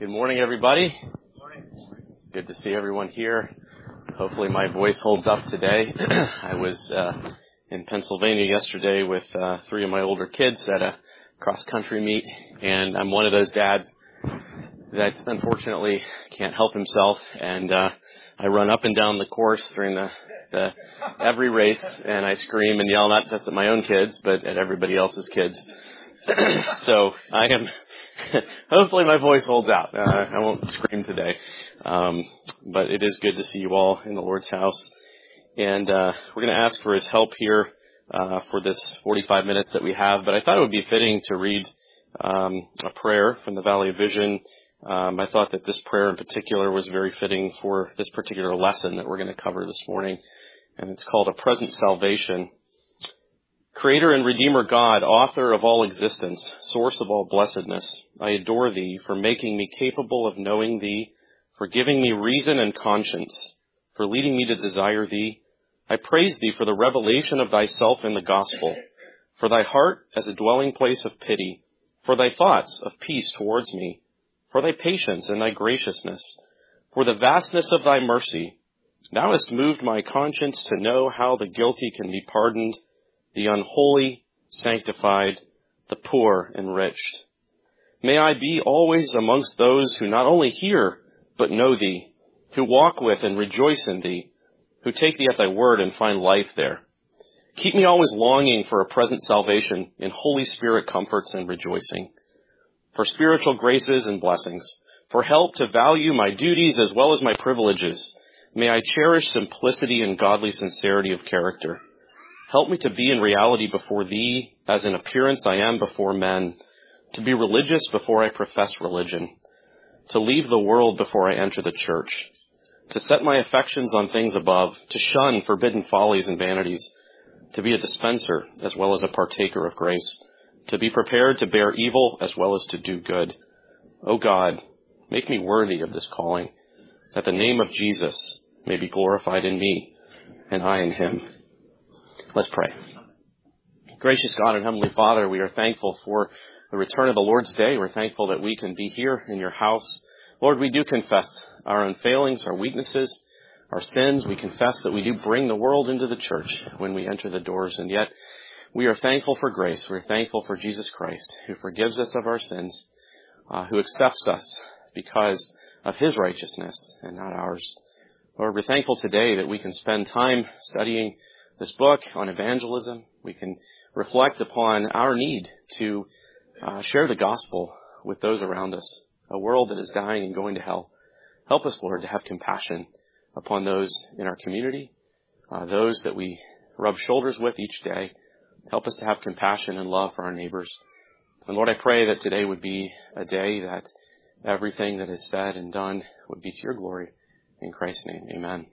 Good morning, everybody. Good morning. Good to see everyone here. Hopefully my voice holds up today. I was in Pennsylvania yesterday with three of my older kids at a cross-country meet, and I'm one of those dads that unfortunately can't help himself, and I run up and down the course during the every race, and I scream and yell not just at my own kids, but at everybody else's kids. So I am, hopefully my voice holds out. I won't scream today. But it is good to see you all in the Lord's house. And we're going to ask for his help here for this 45 minutes that we have. But I thought it would be fitting to read a prayer from the Valley of Vision. I thought that this prayer in particular was very fitting for this particular lesson that we're going to cover this morning. And it's called A Present Salvation. Creator and Redeemer God, author of all existence, source of all blessedness, I adore thee for making me capable of knowing thee, for giving me reason and conscience, for leading me to desire thee. I praise thee for the revelation of thyself in the gospel, for thy heart as a dwelling place of pity, for thy thoughts of peace towards me, for thy patience and thy graciousness, for the vastness of thy mercy. Thou hast moved my conscience to know how the guilty can be pardoned, the unholy sanctified, the poor enriched. May I be always amongst those who not only hear, but know thee, who walk with and rejoice in thee, who take thee at thy word and find life there. Keep me always longing for a present salvation in Holy Spirit comforts and rejoicing, for spiritual graces and blessings, for help to value my duties as well as my privileges. May I cherish simplicity and godly sincerity of character. Help me to be in reality before thee, as in appearance I am before men, to be religious before I profess religion, to leave the world before I enter the church, to set my affections on things above, to shun forbidden follies and vanities, to be a dispenser as well as a partaker of grace, to be prepared to bear evil as well as to do good. O God, make me worthy of this calling, that the name of Jesus may be glorified in me, and I in him. Let's pray. Gracious God and Heavenly Father, we are thankful for the return of the Lord's Day. We're thankful that we can be here in your house. Lord, we do confess our unfailings, our weaknesses, our sins. We confess that we do bring the world into the church when we enter the doors, and yet we are thankful for grace. We're thankful for Jesus Christ, who forgives us of our sins, who accepts us because of his righteousness and not ours. Lord, we're thankful today that we can spend time studying this book on evangelism. We can reflect upon our need to share the gospel with those around us, a world that is dying and going to hell. Help us, Lord, to have compassion upon those in our community, those that we rub shoulders with each day. Help us to have compassion and love for our neighbors. And Lord, I pray that today would be a day that everything that is said and done would be to your glory. In Christ's name, amen.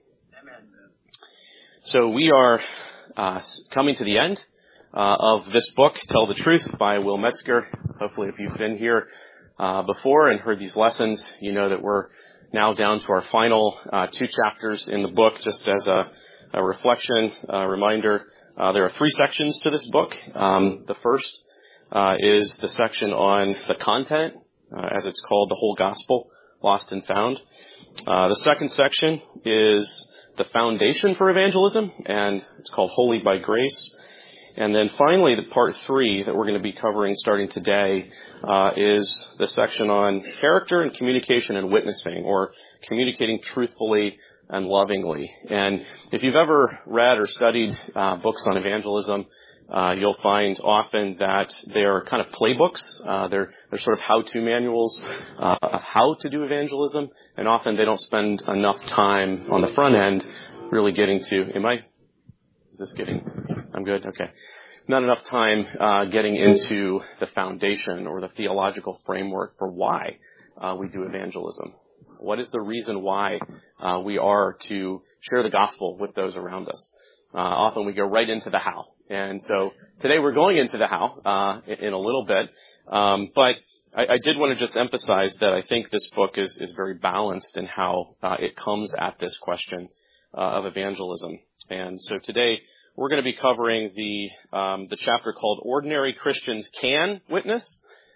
So we are coming to the end of this book, Tell the Truth, by Will Metzger. Hopefully, if you've been here before and heard these lessons, you know that we're now down to our final two chapters in the book. Just as a reflection, reminder, there are three sections to this book. The first is the section on the content, as it's called, the whole gospel, lost and found. The second section is the foundation for evangelism, and it's called Holy by Grace. And then finally, the part 3 that we're going to be covering starting today is the section on character and communication and witnessing, or communicating truthfully and lovingly. And if you've ever read or studied books on evangelism, you'll find often that they're kind of playbooks. They're sort of how-to manuals of how to do evangelism, and often they don't spend enough time on the front end really getting to, I'm good? Okay. Not enough time getting into the foundation or the theological framework for why we do evangelism. What is the reason why we are to share the gospel with those around us? Often we go right into the how. And so today we're going into the how in a little bit. But I did want to just emphasize that I think this book is very balanced in how it comes at this question of evangelism. And so today we're going to be covering the chapter called Ordinary Christians Can Witness.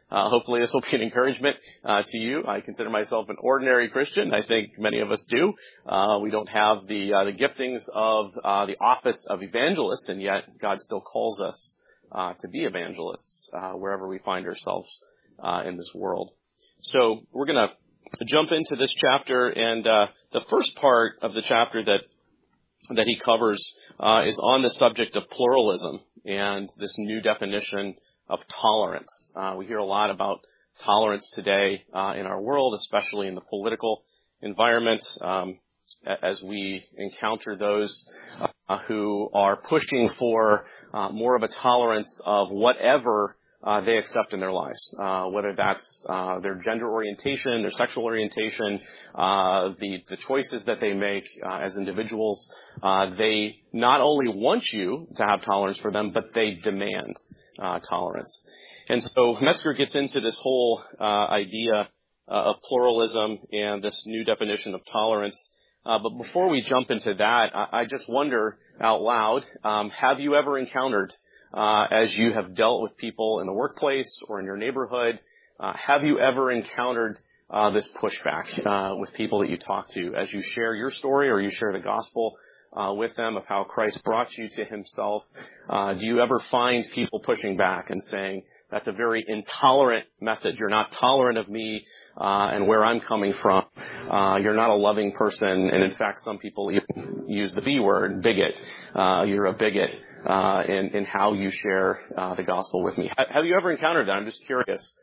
Hopefully this will be an encouragement to you. I consider myself an ordinary Christian. I think many of us do. We don't have the giftings of the office of evangelist, and yet God still calls us to be evangelists wherever we find ourselves in this world. So we're going to jump into this chapter, and the first part of the chapter that he covers is on the subject of pluralism and this new definition of tolerance. We hear a lot about tolerance today in our world, especially in the political environment, as we encounter those who are pushing for more of a tolerance of whatever they accept in their lives, whether that's their gender orientation, their sexual orientation, the choices that they make as individuals. They not only want you to have tolerance for them, but they demand tolerance. And so Metzger gets into this whole idea of pluralism and this new definition of tolerance. But before we jump into that, I just wonder out loud, have you ever encountered, as you have dealt with people in the workplace or in your neighborhood, have you ever encountered this pushback with people that you talk to as you share your story or you share the gospel with them of how Christ brought you to himself? Do you ever find people pushing back and saying, that's a very intolerant message. You're not tolerant of me and where I'm coming from. You're not a loving person. And in fact, some people even use the B word, bigot. You're a bigot in how you share the gospel with me. Have you ever encountered that? I'm just curious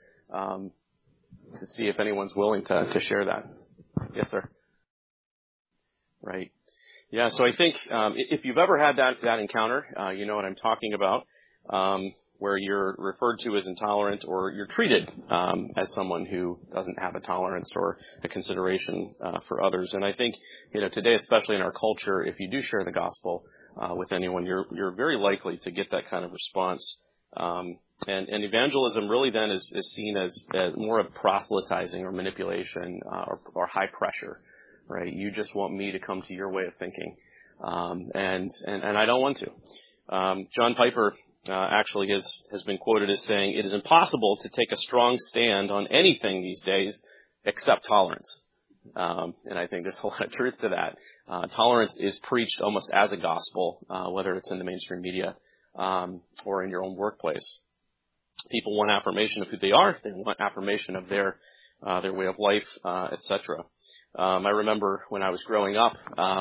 to see if anyone's willing to share that. Yes, sir. Right. Yeah, so I think if you've ever had that encounter, you know what I'm talking about, where you're referred to as intolerant or you're treated as someone who doesn't have a tolerance or a consideration for others. And I think, today, especially in our culture, if you do share the gospel with anyone, you're very likely to get that kind of response. And evangelism really then is seen as more of proselytizing or manipulation or high pressure. Right? You just want me to come to your way of thinking. And I don't want to. John Piper actually has been quoted as saying, it is impossible to take a strong stand on anything these days except tolerance. And I think there's a lot of truth to that. Tolerance is preached almost as a gospel, whether it's in the mainstream media or in your own workplace. People want affirmation of who they are. They want affirmation of their way of life, etc. I remember when I was growing up,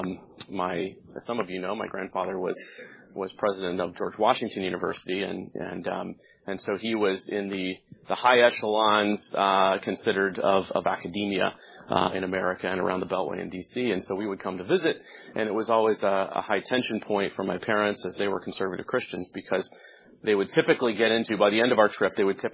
as some of you know, my grandfather was president of George Washington University, and so he was in the high echelons considered of academia in America and around the Beltway in D.C. And so we would come to visit, and it was always a high tension point for my parents as they were conservative Christians, because they would typically get into, by the end of our trip,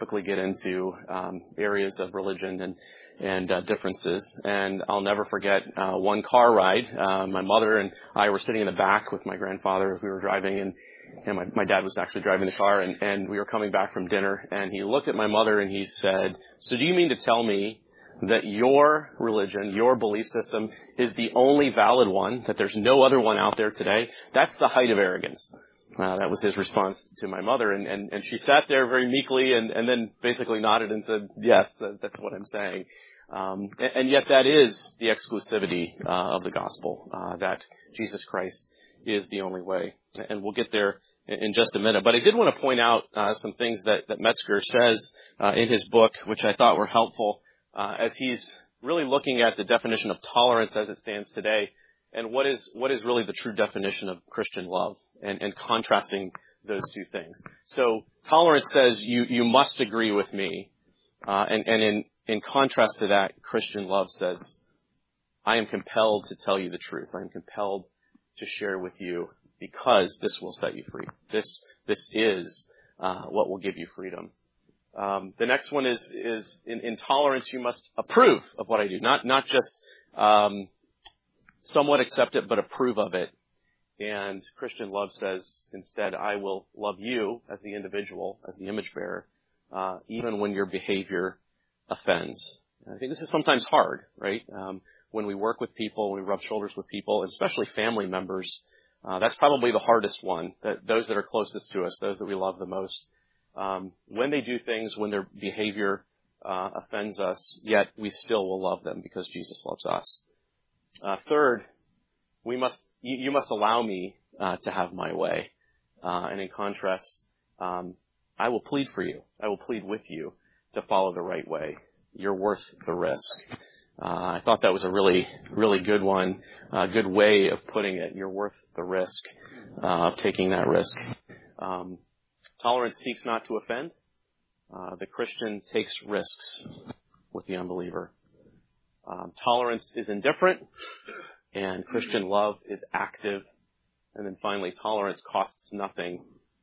areas of religion and differences. And I'll never forget one car ride. My mother and I were sitting in the back with my grandfather as we were driving, and my dad was actually driving the car, and we were coming back from dinner, and he looked at my mother and he said, "So do you mean to tell me that your religion, your belief system is the only valid one, that there's no other one out there today?" That's the height of arrogance. That was his response to my mother, and she sat there very meekly and then basically nodded and said, "Yes, that's what I'm saying." And yet that is the exclusivity of the gospel, that Jesus Christ is the only way. And we'll get there in just a minute. But I did want to point out some things that Metzger says in his book, which I thought were helpful as he's really looking at the definition of tolerance as it stands today, and what is really the true definition of Christian love, and contrasting those two things. So tolerance says you must agree with me, and in contrast to that, Christian love says, I am compelled to tell you the truth. I am compelled to share with you because this will set you free. This is what will give you freedom. The next one is in tolerance, you must approve of what I do, not just somewhat accept it, but approve of it. And Christian love says, instead, I will love you as the individual, as the image bearer, even when your behavior offends. And I think this is sometimes hard, right? When we work with people, when we rub shoulders with people, especially family members, that's probably the hardest one. That those that are closest to us, those that we love the most, when they do things, when their behavior offends us, yet we still will love them because Jesus loves us. Third, you must allow me to have my way. And in contrast, I will plead for you. I will plead with you to follow the right way. You're worth the risk. I thought that was a really, really good one, a good way of putting it. You're worth the risk of taking that risk. Tolerance seeks not to offend. The Christian takes risks with the unbeliever. Tolerance is indifferent, and Christian love is active. And then finally, tolerance costs nothing,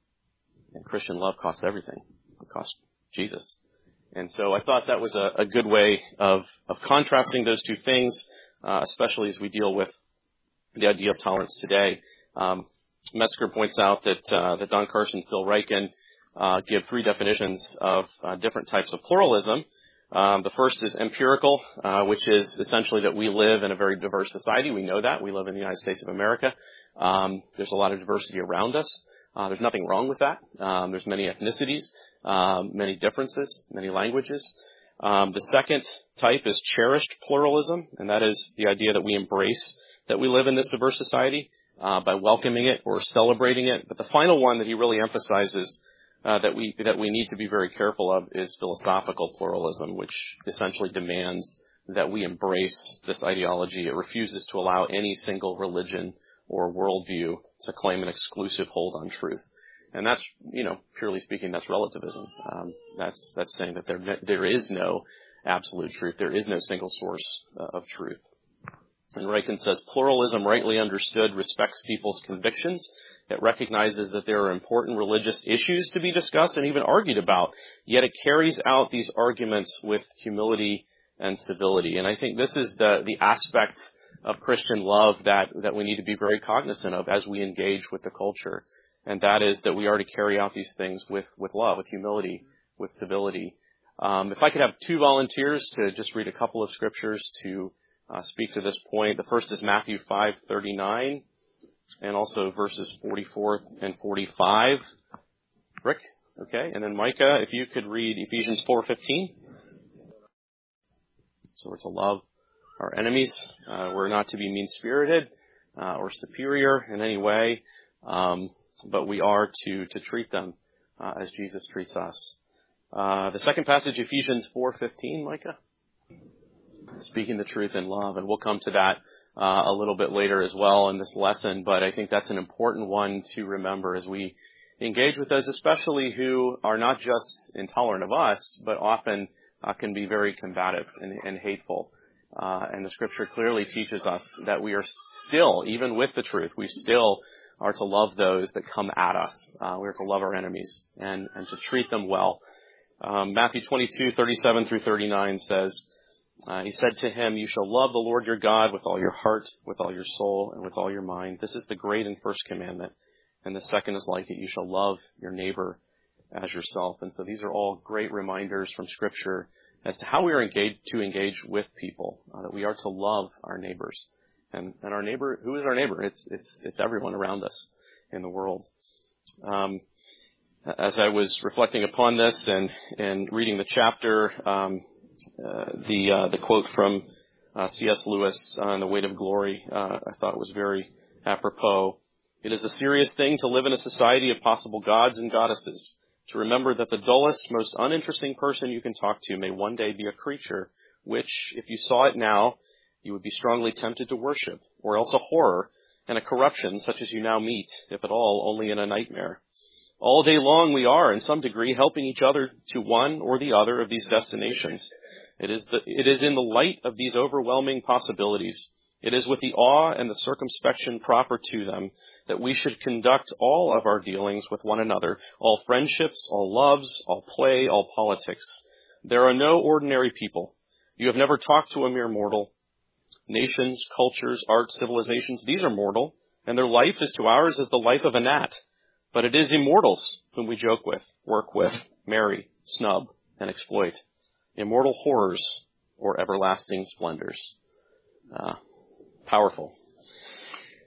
and Christian love costs everything. It costs Jesus. And so I thought that was a good way of contrasting those two things, especially as we deal with the idea of tolerance today. Metzger points out that Don Carson, Phil Ryken give three definitions of different types of pluralism. The first is empirical, which is essentially that we live in a very diverse society. We know that. We live in the United States of America. There's a lot of diversity around us. There's nothing wrong with that. There's many ethnicities, many differences, many languages. The second type is cherished pluralism, and that is the idea that we embrace that we live in this diverse society by welcoming it or celebrating it. But the final one that he really emphasizes that we need to be very careful of is philosophical pluralism, which essentially demands that we embrace this ideology. It refuses to allow any single religion or worldview to claim an exclusive hold on truth. And that's, purely speaking, that's relativism. That's saying that there is no absolute truth. There is no single source of truth. And Ryken says, pluralism, rightly understood, respects people's convictions. It recognizes that there are important religious issues to be discussed and even argued about, yet it carries out these arguments with humility and civility. And I think this is the aspect of Christian love that we need to be very cognizant of as we engage with the culture. And that is that we are to carry out these things with love, with humility, with civility. If I could have two volunteers to just read a couple of scriptures to speak to this point. The first is Matthew 5:39 and also verses 44 and 45. Rick? Okay. And then Micah, if you could read Ephesians 4:15. So we're to love our enemies. We're not to be mean-spirited or superior in any way, but we are to treat them as Jesus treats us. The second passage, Ephesians 4:15, Micah? Speaking the truth in love, and we'll come to that a little bit later as well in this lesson, but I think that's an important one to remember as we engage with those, especially who are not just intolerant of us, but often can be very combative and hateful. And the scripture clearly teaches us that we are still, even with the truth, we still are to love those that come at us. We are to love our enemies and to treat them well. Matthew 22:37 through 39 says, he said to him, you shall love the Lord your God with all your heart, with all your soul, and with all your mind. This is the great and first commandment. And the second is like it. You shall love your neighbor as yourself. And so these are all great reminders from Scripture as to how we are to engage with people, that we are to love our neighbors. And our neighbor, who is our neighbor? It's everyone around us in the world. As I was reflecting upon this and reading the chapter, the quote from C.S. Lewis on The Weight of Glory, I thought was very apropos. It is a serious thing to live in a society of possible gods and goddesses, to remember that the dullest, most uninteresting person you can talk to may one day be a creature which, if you saw it now, you would be strongly tempted to worship, or else a horror and a corruption such as you now meet, if at all, only in a nightmare. All day long we are, in some degree, helping each other to one or the other of these destinations. It is in the light of these overwhelming possibilities, it is with the awe and the circumspection proper to them, that we should conduct all of our dealings with one another, all friendships, all loves, all play, all politics. There are no ordinary people. You have never talked to a mere mortal. Nations, cultures, arts, civilizations, these are mortal, and their life is to ours as the life of a gnat. But it is immortals whom we joke with, work with, marry, snub, and exploit. Immortal horrors or everlasting splendors. Powerful.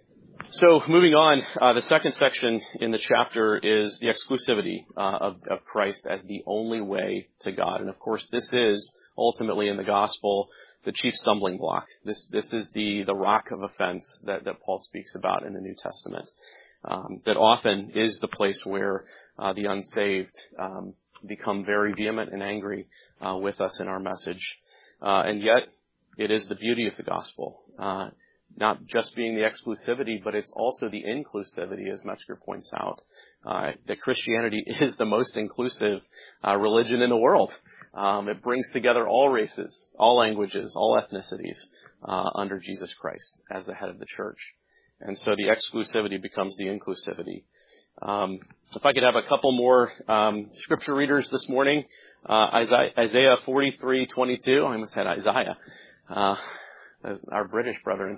So moving on, the second section in the chapter is the exclusivity of Christ as the only way to God. And of course, this is ultimately in the gospel the chief stumbling block. This is the rock of offense that Paul speaks about in the New Testament. That often is the place where the unsaved become very vehement and angry with us in our message. And yet, it is the beauty of the gospel. Not just being the exclusivity, but it's also the inclusivity, as Metzger points out, that Christianity is the most inclusive religion in the world. It brings together all races, all languages, all ethnicities under Jesus Christ as the head of the church. And so the exclusivity becomes the inclusivity. If I could have a couple more scripture readers this morning, Isaiah 43:22. I almost had Isaiah, our British brethren.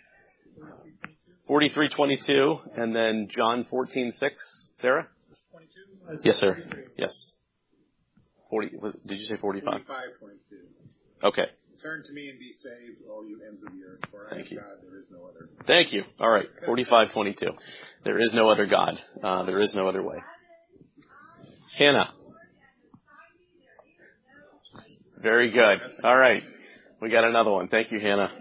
43:22, and then John 14:6. Sarah? 22? Yes, sir. Yes. 40. Did you say 45? 45:22. Okay. Turn to me and be saved, all you ends of the earth, for I am God, there is no other. Thank you. All right. 45:22. There is no other God. There is no other way. Hannah. Very good. All right. We got another one. Thank you, Hannah.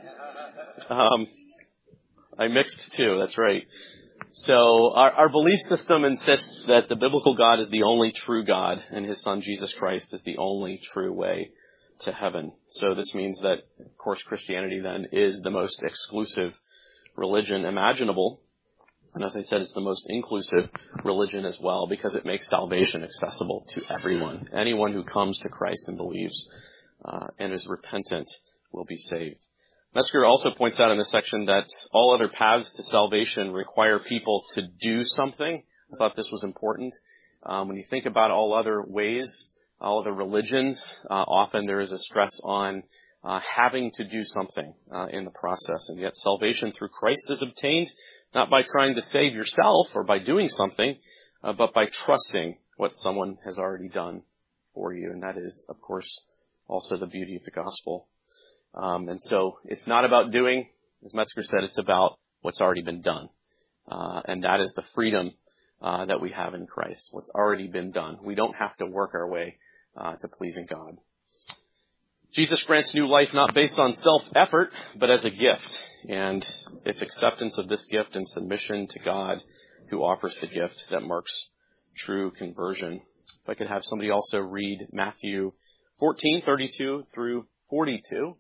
I mixed two. That's right. So our belief system insists that the biblical God is the only true God, and his son Jesus Christ is the only true way to heaven. So this means that, of course, Christianity then is the most exclusive religion imaginable. And as I said, it's the most inclusive religion as well, because it makes salvation accessible to everyone. Anyone who comes to Christ and believes and is repentant will be saved. Metzger also points out in this section that all other paths to salvation require people to do something. I thought this was important. When you think about all other ways, all other religions, often there is a stress on having to do something in the process. And yet salvation through Christ is obtained not by trying to save yourself or by doing something, but by trusting what someone has already done for you. And that is, of course, also the beauty of the gospel. And so it's not about doing, as Metzger said, it's about what's already been done. And that is the freedom that we have in Christ, what's already been done. We don't have to work our way to pleasing God. Jesus grants new life not based on self-effort, but as a gift. And it's acceptance of this gift and submission to God who offers the gift that marks true conversion. If I could have somebody also read Matthew 14:32 through 42.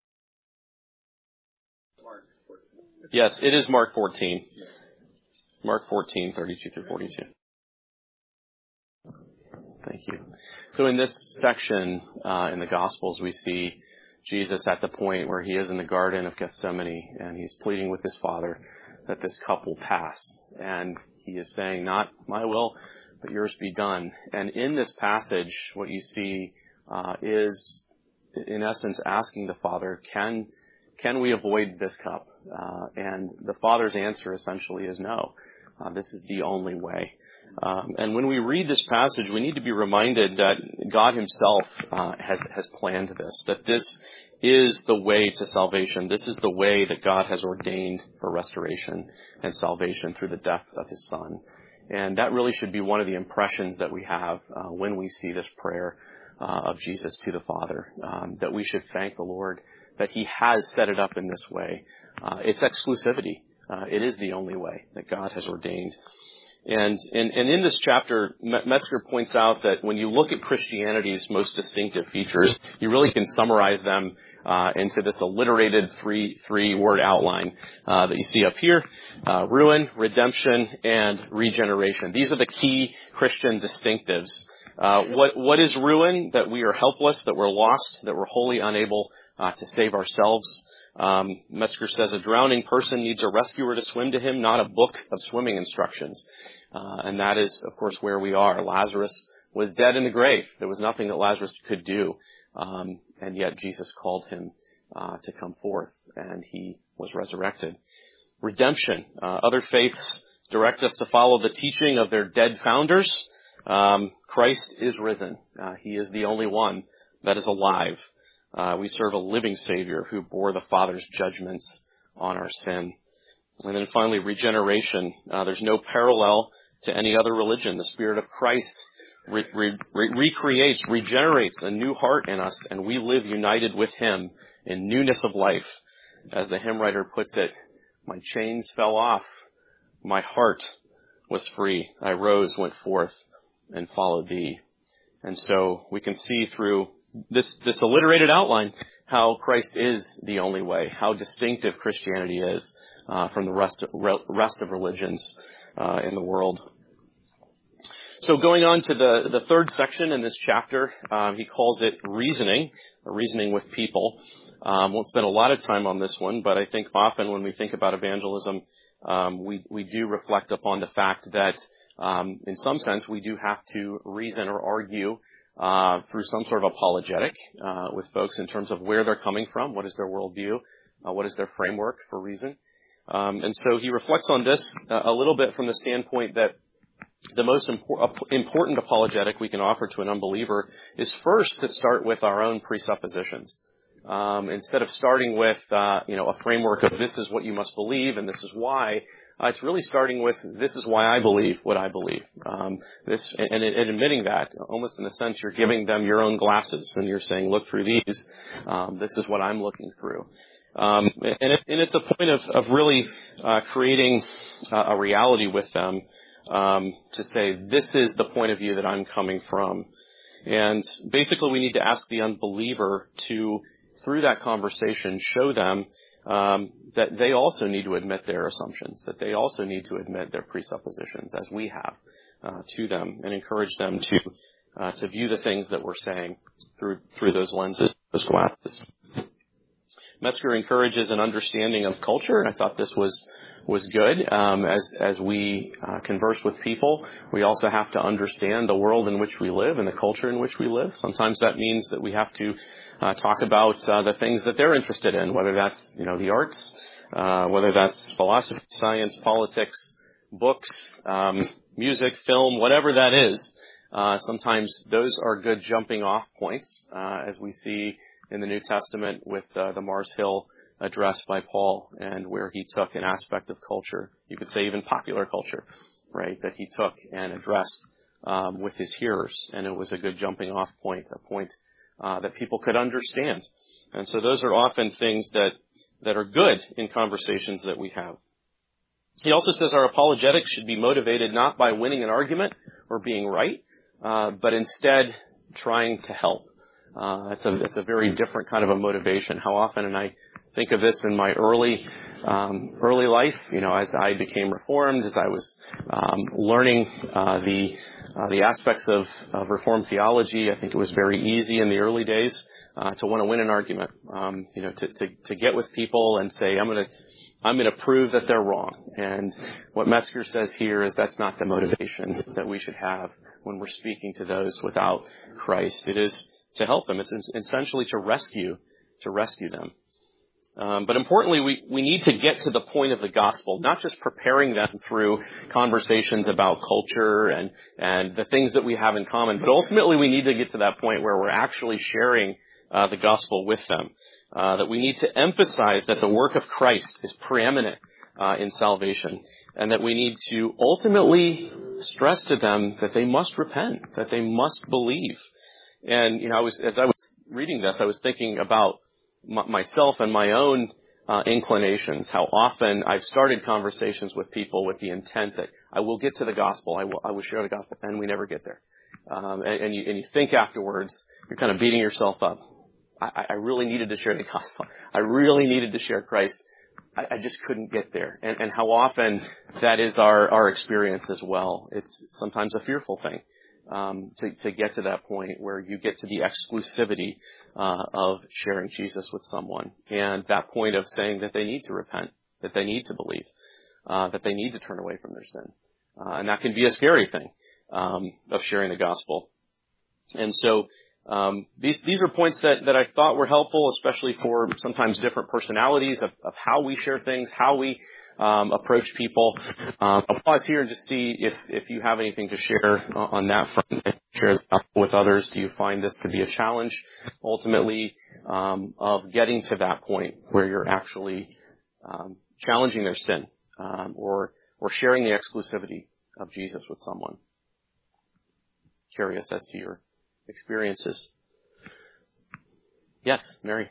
Yes, it is Mark 14. Mark 14:32 through 42. Thank you. So in this section in the Gospels, we see Jesus at the point where he is in the Garden of Gethsemane, and he's pleading with his Father that this cup will pass. And he is saying, not my will, but yours be done. And in this passage, what you see is, in essence, asking the Father, can we avoid this cup? And the Father's answer essentially is no. This is the only way. And when we read this passage, we need to be reminded that God himself has planned this, that this is the way to salvation. This is the way that God has ordained for restoration and salvation through the death of his Son. And that really should be one of the impressions that we have when we see this prayer of Jesus to the Father, that we should thank the Lord that he has set it up in this way. It's exclusivity. It is the only way that God has ordained. And in this chapter, Metzger points out that when you look at Christianity's most distinctive features, you really can summarize them into this alliterated three-word outline that you see up here: ruin, redemption, and regeneration. These are the key Christian distinctives. What is ruin? That we are helpless, that we're lost, that we're wholly unable to save ourselves. Metzger says a drowning person needs a rescuer to swim to him, not a book of swimming instructions. And that is, of course, where we are. Lazarus was dead in the grave. There was nothing that Lazarus could do. And yet Jesus called him to come forth, and he was resurrected. Redemption. Other faiths direct us to follow the teaching of their dead founders. Christ is risen. He is the only one that is alive. We serve a living Savior who bore the Father's judgments on our sin. And then finally, regeneration. There's no parallel to any other religion. The Spirit of Christ recreates, regenerates a new heart in us, and we live united with Him in newness of life. As the hymn writer puts it, my chains fell off, my heart was free. I rose, went forth, and followed Thee. And so we can see through this alliterated outline how Christ is the only way, how distinctive Christianity is from the rest of religions in the world. So going on to the third section in this chapter, he calls it reasoning with people. Won't spend a lot of time on this one, but I think often when we think about evangelism, we do reflect upon the fact that in some sense we do have to reason or argue through some sort of apologetic with folks in terms of where they're coming from, what is their worldview, what is their framework for reason. And so he reflects on this a little bit from the standpoint that the most important apologetic we can offer to an unbeliever is first to start with our own presuppositions. Instead of starting with, a framework of this is what you must believe and this is why, it's really starting with this is why I believe what I believe. And admitting that, almost in a sense, you're giving them your own glasses and you're saying, look through these. This is what I'm looking through. And it's a point of really creating a reality with them to say this is the point of view that I'm coming from. And basically we need to ask the unbeliever to, through that conversation, show them that they also need to admit their assumptions, that they also need to admit their presuppositions as we have to them, and encourage them to view the things that we're saying through those lenses, those glasses. Metzger encourages an understanding of culture, and I thought this was good. As we converse with people, we also have to understand the world in which we live and the culture in which we live. Sometimes that means that we have to talk about the things that they're interested in, whether that's the arts, whether that's philosophy, science, politics, books, music, film, whatever that is. Sometimes those are good jumping off points, as we see in the New Testament with the Mars Hill address by Paul, and where he took an aspect of culture, you could say even popular culture, right, that he took and addressed with his hearers, and it was a good jumping off point, a point that people could understand. And so those are often things that are good in conversations that we have. He also says our apologetics should be motivated not by winning an argument or being right, but instead trying to help. It's a very different kind of a motivation. How often, and I think of this in my early life, as I became Reformed, as I was learning the aspects of Reformed theology, I think it was very easy in the early days to want to win an argument, to get with people and say, I'm going to prove that they're wrong. And what Metzger says here is that's not the motivation that we should have when we're speaking to those without Christ. It is to help them. It's essentially to rescue them. But importantly, we need to get to the point of the gospel, not just preparing them through conversations about culture and the things that we have in common, but ultimately we need to get to that point where we're actually sharing the gospel with them. That we need to emphasize that the work of Christ is preeminent in salvation, and that we need to ultimately stress to them that they must repent, that they must believe. And, as I was reading this, I was thinking about myself and my own inclinations, how often I've started conversations with people with the intent that I will get to the gospel, I will share the gospel, and we never get there. And you think afterwards, you're kind of beating yourself up. I really needed to share the gospel. I really needed to share Christ. I just couldn't get there. And how often that is our experience as well. It's sometimes a fearful thing. To get to that point where you get to the exclusivity of sharing Jesus with someone, and that point of saying that they need to repent, that they need to believe, that they need to turn away from their sin. And that can be a scary thing of sharing the gospel. And so these are points that I thought were helpful, especially for sometimes different personalities of how we share things, how we approach people. I'll pause here and just see if you have anything to share on that front. Share with others. Do you find this to be a challenge, ultimately, of getting to that point where you're actually challenging their sin or sharing the exclusivity of Jesus with someone. Curious as to your experiences. Yes, Mary.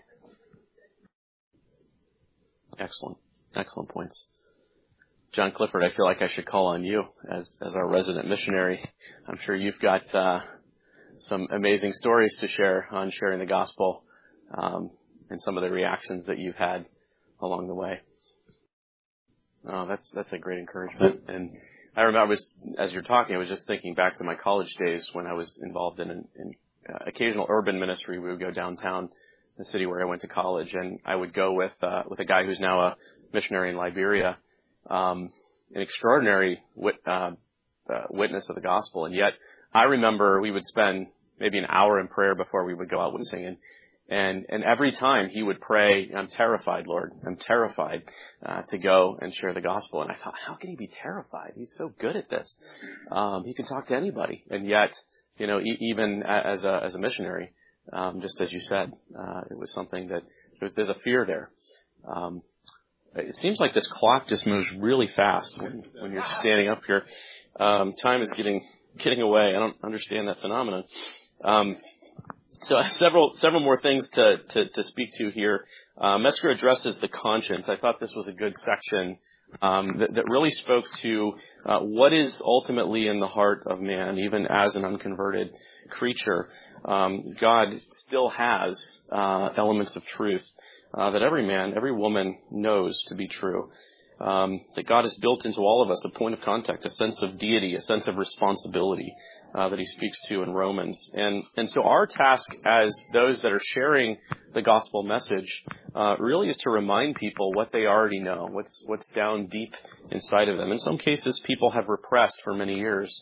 Excellent points. John Clifford, I feel like I should call on you as our resident missionary. I'm sure you've got some amazing stories to share on sharing the gospel, and some of the reactions that you've had along the way. Oh, that's a great encouragement. And I remember, as you're talking, I was just thinking back to my college days when I was involved in occasional urban ministry. We would go downtown, the city where I went to college, and I would go with a guy who's now a missionary in Liberia, an extraordinary witness of the gospel. And yet, I remember we would spend maybe an hour in prayer before we would go out witnessing. And every time he would pray, "I'm terrified, Lord. I'm terrified to go and share the gospel." And I thought, how can he be terrified? He's so good at this. He can talk to anybody. And yet, even as a missionary, just as you said, it was something that there's a fear there. It seems like this clock just moves really fast when you're standing up here. Time is getting away. I don't understand that phenomenon. So I have several more things to speak to here. Metzger addresses the conscience. I thought this was a good section that really spoke to what is ultimately in the heart of man, even as an unconverted creature. God still has elements of truth that every man, every woman knows to be true. That God has built into all of us a point of contact, a sense of deity, a sense of responsibility that he speaks to in Romans. And so our task as those that are sharing the gospel message really is to remind people what they already know, what's down deep inside of them. In some cases, people have repressed for many years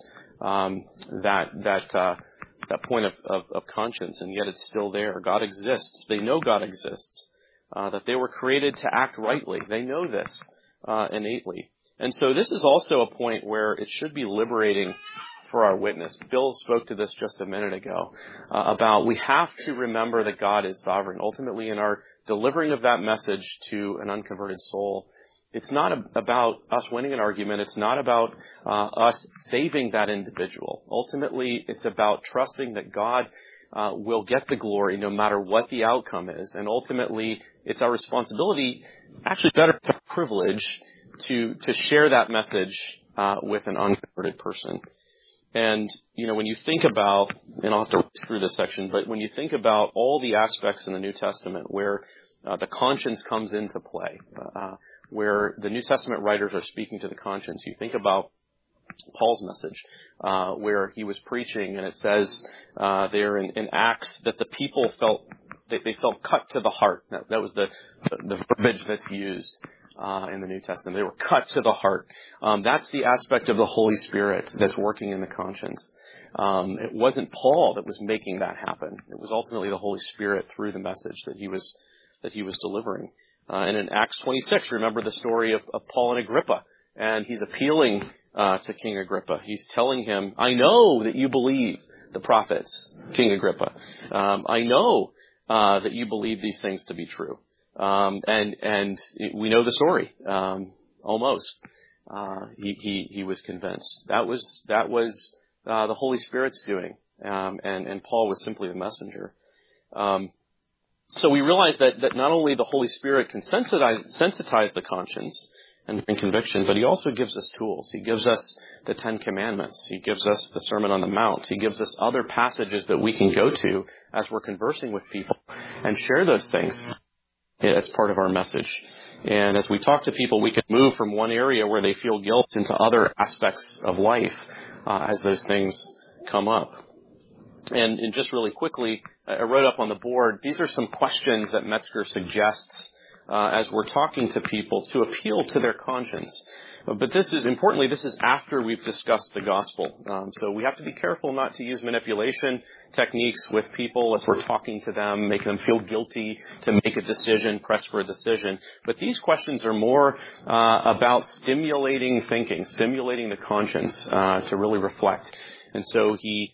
that point of conscience, and yet it's still there. God exists. They know God exists. That they were created to act rightly. They know this innately. And so this is also a point where it should be liberating for our witness. Bill spoke to this just a minute ago about we have to remember that God is sovereign. Ultimately, in our delivering of that message to an unconverted soul, it's not about us winning an argument. It's not about us saving that individual. Ultimately, it's about trusting that God will get the glory no matter what the outcome is. And ultimately, it's our responsibility, actually better, it's a privilege to share that message with an unconverted person. And, when you think about, and I'll have to race through this section, but when you think about all the aspects in the New Testament where the conscience comes into play, where the New Testament writers are speaking to the conscience, you think about Paul's message, where he was preaching, and it says there in Acts that the people felt cut to the heart. That was the verbiage that's used in the New Testament. They were cut to the heart. That's the aspect of the Holy Spirit that's working in the conscience. It wasn't Paul that was making that happen. It was ultimately the Holy Spirit through the message that he was delivering. And in Acts 26, remember the story of Paul and Agrippa, and he's appealing to King Agrippa. He's telling him, "I know that you believe the prophets, King Agrippa. I know that you believe these things to be true." And we know the story, almost. He was convinced. That was the Holy Spirit's doing, and Paul was simply the messenger. So we realize that not only the Holy Spirit can sensitize the conscience and bring conviction, but he also gives us tools. He gives us the Ten Commandments. He gives us the Sermon on the Mount. He gives us other passages that we can go to as we're conversing with people and share those things as part of our message. And as we talk to people, we can move from one area where they feel guilt into other aspects of life as those things come up. And just really quickly, I wrote up on the board, these are some questions that Metzger suggests as we're talking to people to appeal to their conscience. But this is after we've discussed the gospel. So we have to be careful not to use manipulation techniques with people as we're talking to them, make them feel guilty to make a decision, press for a decision. But these questions are more about stimulating thinking, stimulating the conscience to really reflect. And so he...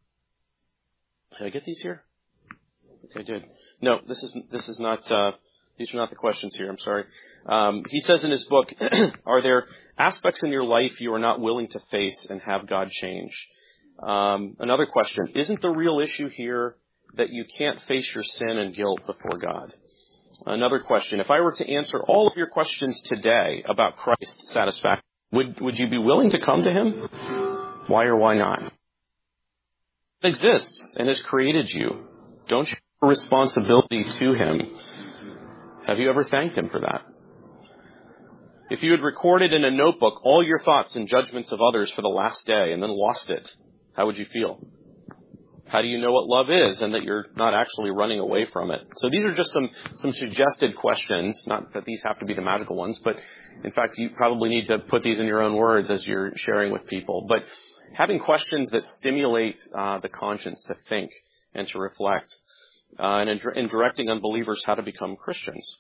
did I get these here? I think I did. No, this is not These are not the questions here. I'm sorry. He says in his book, are there aspects in your life you are not willing to face and have God change? Another question, isn't the real issue here that you can't face your sin and guilt before God? Another question, if I were to answer all of your questions today about Christ's satisfaction, would you be willing to come to him? Why or why not? He exists and has created you. Don't you have a responsibility to him? Have you ever thanked him for that? If you had recorded in a notebook all your thoughts and judgments of others for the last day and then lost it, how would you feel? How do you know what love is and that you're not actually running away from it? So these are just some suggested questions, not that these have to be the magical ones, but in fact, you probably need to put these in your own words as you're sharing with people. But having questions that stimulate the conscience to think and to reflect, and in directing unbelievers how to become Christians.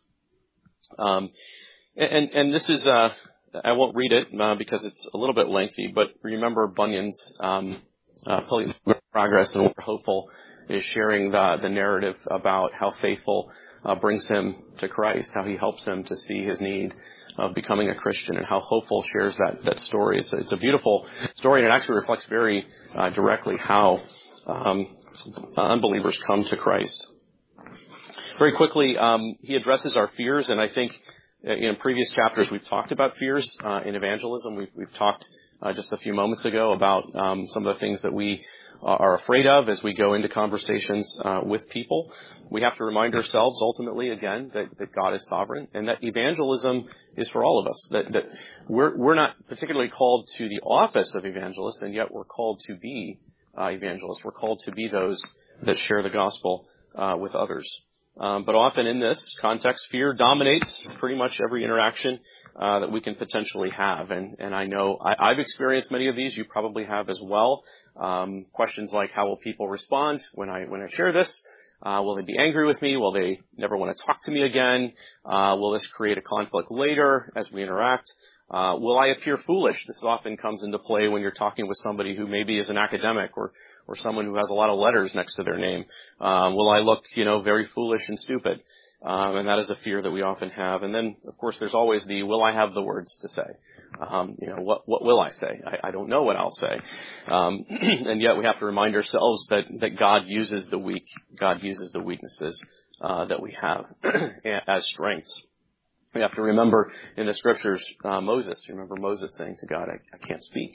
And this is, I won't read it because it's a little bit lengthy, but remember Bunyan's Progress and We're Hopeful is sharing the narrative about how faithful brings him to Christ, how he helps him to see his need of becoming a Christian, and how Hopeful shares that story. It's a beautiful story, and it actually reflects very directly how unbelievers come to Christ. Very quickly, he addresses our fears, and I think in previous chapters we've talked about fears in evangelism. We've talked just a few moments ago about some of the things that we are afraid of as we go into conversations with people. We have to remind ourselves ultimately, again, that God is sovereign and that evangelism is for all of us, that we're not particularly called to the office of evangelist, and yet we're called to be evangelists. We're called to be those that share the gospel with others. But often in this context, fear dominates pretty much every interaction that we can potentially have. And I know I've experienced many of these. You probably have as well. Questions like, how will people respond when I share this? Will they be angry with me? Will they never want to talk to me again? Will this create a conflict later as we interact? Will I appear foolish? This often comes into play when you're talking with somebody who maybe is an academic or someone who has a lot of letters next to their name. Will I look, very foolish and stupid? And that is a fear that we often have. And then, of course, there's always the, will I have the words to say? What will I say? I don't know what I'll say. And yet we have to remind ourselves that God uses the weak. God uses the weaknesses that we have as strengths. We have to remember in the scriptures, Moses. Remember Moses saying to God, I can't speak.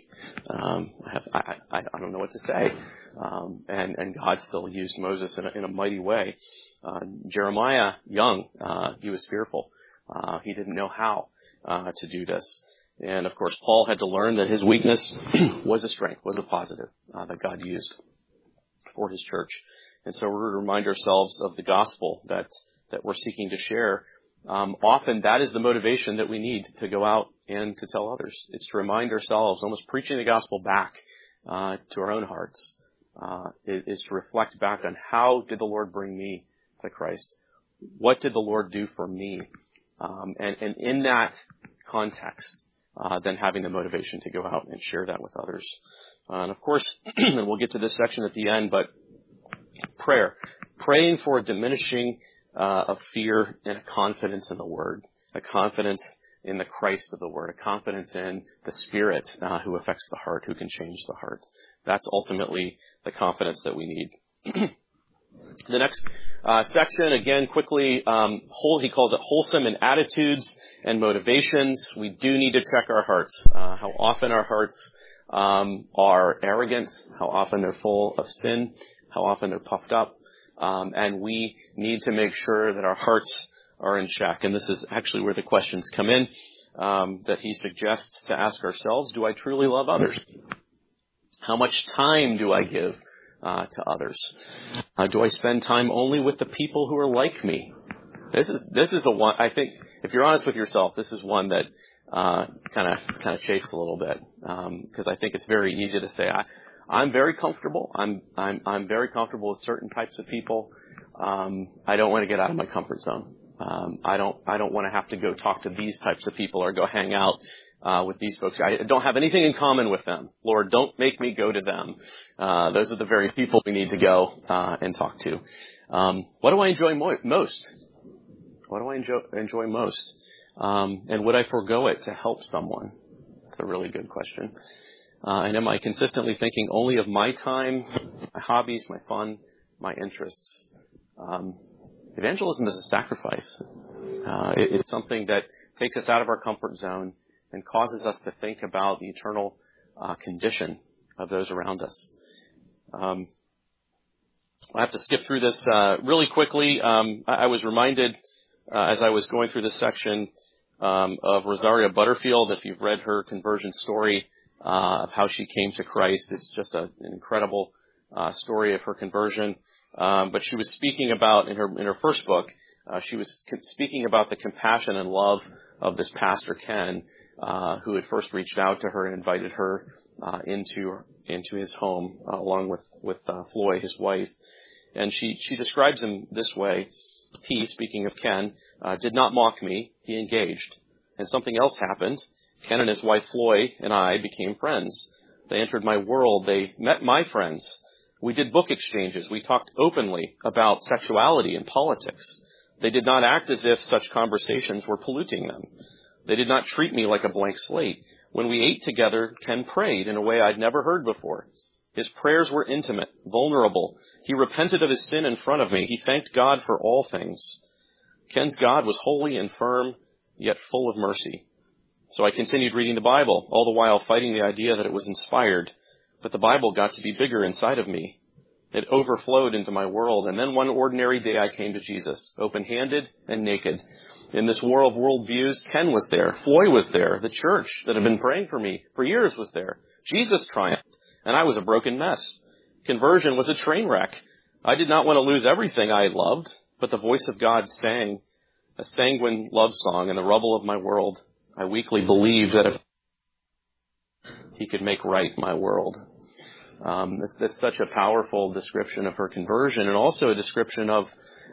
I don't know what to say. And God still used Moses in a mighty way. Jeremiah, young, he was fearful. He didn't know how to do this. And of course, Paul had to learn that his weakness was a strength, was a positive that God used for his church. And so we're to remind ourselves of the gospel that we're seeking to share. Often that is the motivation that we need to go out and to tell others. It's to remind ourselves, almost preaching the gospel back to our own hearts. It is to reflect back on, how did the Lord bring me to Christ? What did the Lord do for me? And in that context, then having the motivation to go out and share that with others. And of course, and we'll get to this section at the end, but prayer. Praying for a diminishing of fear and a confidence in the Word, a confidence in the Christ of the Word, a confidence in the Spirit who affects the heart, who can change the heart. That's ultimately the confidence that we need. The next section, again, quickly, he calls it wholesome in attitudes and motivations. We do need to check our hearts, how often our hearts are arrogant, how often they're full of sin, how often they're puffed up. And we need to make sure that our hearts are in check. And this is actually where the questions come in, that he suggests to ask ourselves, do I truly love others? How much time do I give to others? Do I spend time only with the people who are like me? This is the one, I think, if you're honest with yourself, this is one that kind of chafes a little bit, because I think it's very easy to say, I'm very comfortable. I'm very comfortable with certain types of people. I don't want to get out of my comfort zone. I don't want to have to go talk to these types of people or go hang out with these folks. I don't have anything in common with them. Lord, don't make me go to them. Those are the very people we need to go and talk to. What do I enjoy most? What do I enjoy most? And would I forego it to help someone? It's a really good question. And am I consistently thinking only of my time, my hobbies, my fun, my interests? Evangelism is a sacrifice. It's something that takes us out of our comfort zone and causes us to think about the eternal condition of those around us. I have to skip through this really quickly. I was reminded as I was going through this section of Rosaria Butterfield. If you've read her conversion story of how she came to Christ, it's just an incredible story of her conversion. But she was speaking about in her first book. She was speaking about the compassion and love of this pastor Ken, who had first reached out to her and invited her into his home along with Floy, his wife. And she describes him this way. He, speaking of Ken, did not mock me. He engaged. And something else happened. Ken and his wife Floy and I became friends. They entered my world. They met my friends. We did book exchanges. We talked openly about sexuality and politics. They did not act as if such conversations were polluting them. They did not treat me like a blank slate. When we ate together, Ken prayed in a way I'd never heard before. His prayers were intimate, vulnerable. He repented of his sin in front of me. He thanked God for all things. Ken's God was holy and firm, yet full of mercy. So I continued reading the Bible, all the while fighting the idea that it was inspired. But the Bible got to be bigger inside of me. It overflowed into my world. And then one ordinary day I came to Jesus, open-handed and naked. In this war of worldviews, Ken was there. Floy was there. The church that had been praying for me for years was there. Jesus triumphed, and I was a broken mess. Conversion was a train wreck. I did not want to lose everything I had loved, but the voice of God sang a sanguine love song in the rubble of my world. I weakly believed that if he could make right my world. That's such a powerful description of her conversion, and also a description of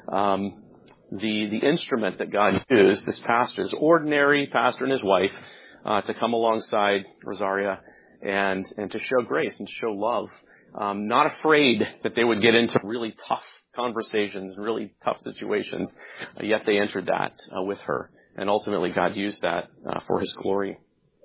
the instrument that God used, this pastor, this ordinary pastor and his wife, to come alongside Rosaria and to show grace and to show love. Not afraid that they would get into really tough conversations, really tough situations, yet they entered that with her. And ultimately God used that for his glory.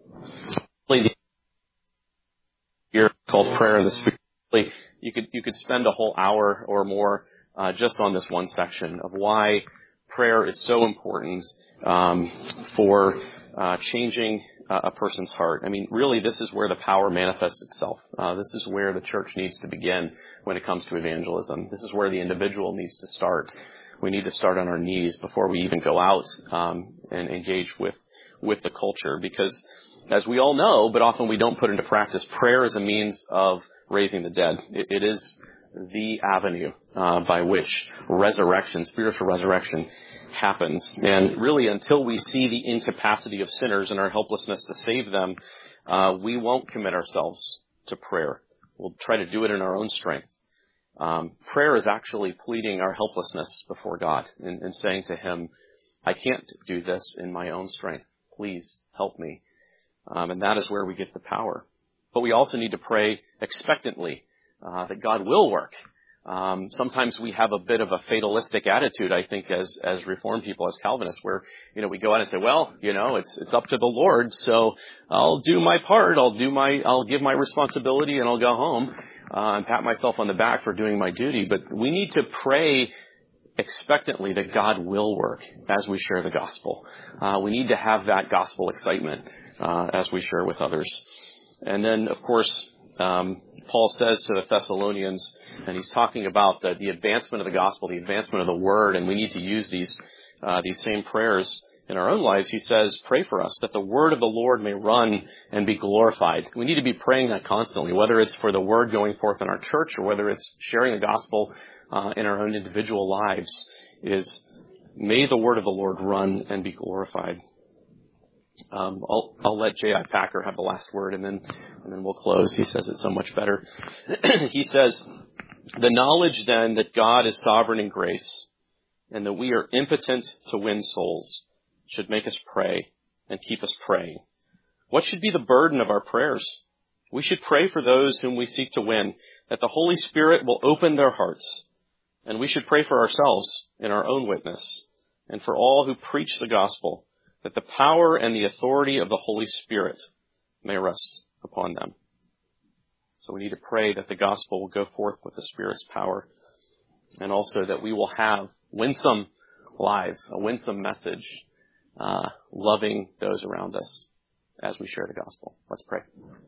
Here called Prayer in the Spirit. You could spend a whole hour or more just on this one section of why prayer is so important for changing a person's heart. I mean, really, this is where the power manifests itself. This is where the church needs to begin when it comes to evangelism. This is where the individual needs to start. We need to start on our knees before we even go out and engage with the culture, because as we all know, but often we don't put into practice, prayer is a means of raising the dead. It is the avenue by which resurrection, spiritual resurrection, happens. And really, until we see the incapacity of sinners and our helplessness to save them, we won't commit ourselves to prayer. We'll try to do it in our own strength. Prayer is actually pleading our helplessness before God and saying to him, I can't do this in my own strength. Please help me. And that is where we get the power. But we also need to pray expectantly that God will work. Sometimes we have a bit of a fatalistic attitude, I think, as Reformed people, as Calvinists, where, we go out and say, well, it's up to the Lord, so I'll do my part, I'll give my responsibility, and I'll go home and pat myself on the back for doing my duty. But we need to pray expectantly that God will work as we share the gospel. We need to have that gospel excitement as we share with others. And then, of course, Paul says to the Thessalonians, and he's talking about the advancement of the gospel, the advancement of the word, and we need to use these same prayers in our own lives. He says, pray for us that the word of the Lord may run and be glorified. We need to be praying that constantly, whether it's for the word going forth in our church or whether it's sharing the gospel in our own individual lives, is may the word of the Lord run and be glorified. I'll let J.I. Packer have the last word, and then we'll close. He says it so much better. He says, the knowledge then that God is sovereign in grace and that we are impotent to win souls should make us pray and keep us praying. What should be the burden of our prayers? We should pray for those whom we seek to win, that the Holy Spirit will open their hearts. And we should pray for ourselves in our own witness, and for all who preach the gospel, that the power and the authority of the Holy Spirit may rest upon them. So we need to pray that the gospel will go forth with the Spirit's power, and also that we will have winsome lives, a winsome message, loving those around us as we share the gospel. Let's pray.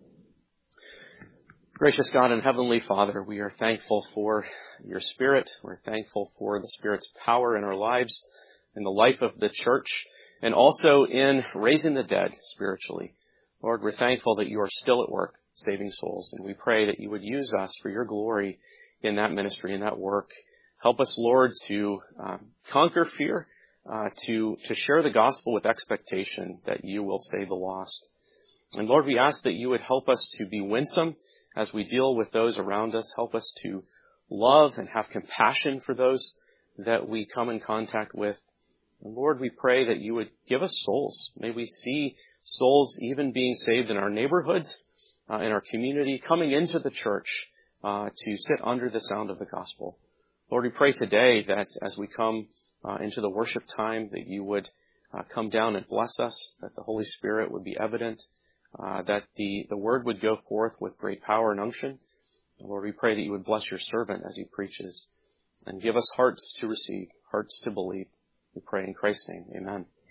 Gracious God and Heavenly Father, we are thankful for your Spirit. We're thankful for the Spirit's power in our lives, in the life of the church, and also in raising the dead spiritually. Lord, we're thankful that you are still at work saving souls, and we pray that you would use us for your glory in that ministry, in that work. Help us, Lord, to conquer fear, to share the gospel with expectation that you will save the lost. And Lord, we ask that you would help us to be winsome as we deal with those around us. Help us to love and have compassion for those that we come in contact with. And Lord, we pray that you would give us souls. May we see souls even being saved in our neighborhoods, in our community, coming into the church to sit under the sound of the gospel. Lord, we pray today that as we come into the worship time, that you would come down and bless us, that the Holy Spirit would be evident, that the word would go forth with great power and unction. Lord, we pray that you would bless your servant as he preaches and give us hearts to receive, hearts to believe. We pray in Christ's name. Amen.